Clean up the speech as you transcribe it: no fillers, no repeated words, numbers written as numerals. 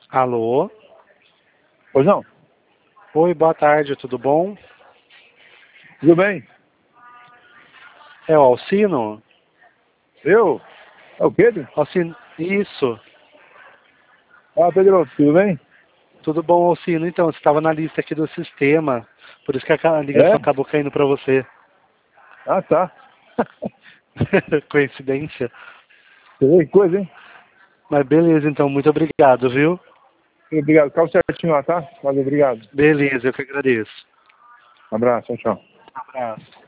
Alô? Pois não? Oi, boa tarde, tudo bom? Tudo bem? É o Alcino? Eu? É o Pedro? Alcino, isso. Ah, Pedro, tudo bem? Tudo bom, Alcino? Então, você estava na lista aqui do sistema, por isso que a ligação É? acabou caindo para você. Ah, tá. Coincidência. Que coisa, hein? Mas beleza, então, muito obrigado, viu? Obrigado. Ficava certinho lá, tá? Valeu, obrigado. Beleza, eu que agradeço. Um abraço, tchau, tchau. Um abraço.